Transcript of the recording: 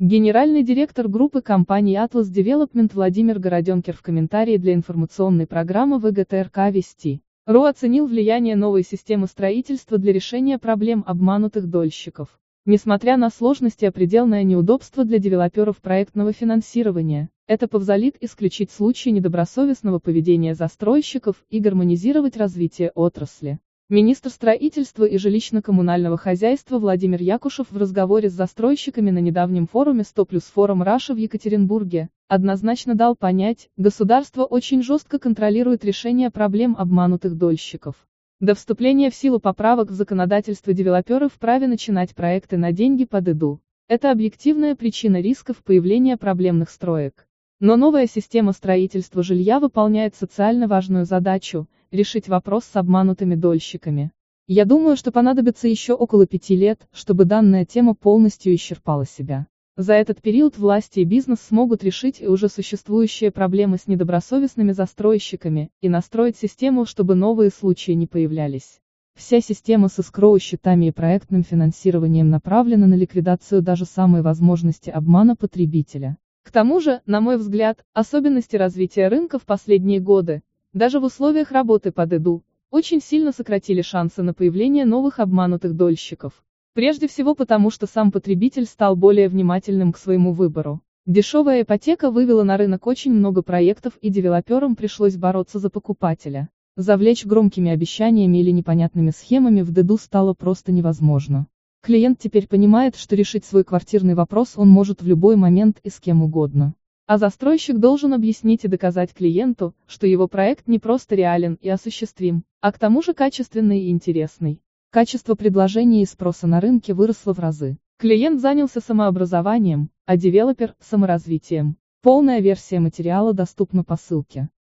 Генеральный директор группы компаний Atlas Development Владимир Городенкер в комментарии для информационной программы ВГТРК Вести.ру оценил влияние новой системы строительства для решения проблем обманутых дольщиков. Несмотря на сложности и предельное неудобство для девелоперов проектного финансирования, это позволит исключить случаи недобросовестного поведения застройщиков и гармонизировать развитие отрасли. Министр строительства и жилищно-коммунального хозяйства Владимир Якушев в разговоре с застройщиками на недавнем форуме 100 плюс форум Раша в Екатеринбурге однозначно дал понять, государство очень жестко контролирует решение проблем обманутых дольщиков. До вступления в силу поправок в законодательство девелоперы вправе начинать проекты на деньги под ИДУ. Это объективная причина рисков появления проблемных строек. Но новая система строительства жилья выполняет социально важную задачу – решить вопрос с обманутыми дольщиками. Я думаю, что понадобится еще около 5 лет, чтобы данная тема полностью исчерпала себя. За этот период власти и бизнес смогут решить и уже существующие проблемы с недобросовестными застройщиками, и настроить систему, чтобы новые случаи не появлялись. Вся система с эскроу-счетами и проектным финансированием направлена на ликвидацию даже самой возможности обмана потребителя. К тому же, на мой взгляд, особенности развития рынка в последние годы, даже в условиях работы под ИДУ, очень сильно сократили шансы на появление новых обманутых дольщиков. Прежде всего потому, что сам потребитель стал более внимательным к своему выбору. Дешевая ипотека вывела на рынок очень много проектов, и девелоперам пришлось бороться за покупателя. Завлечь громкими обещаниями или непонятными схемами в ДДУ стало просто невозможно. Клиент теперь понимает, что решить свой квартирный вопрос он может в любой момент и с кем угодно. А застройщик должен объяснить и доказать клиенту, что его проект не просто реален и осуществим, а к тому же качественный и интересный. Качество предложения и спроса на рынке выросло в разы. Клиент занялся самообразованием, а девелопер – саморазвитием. Полная версия материала доступна по ссылке.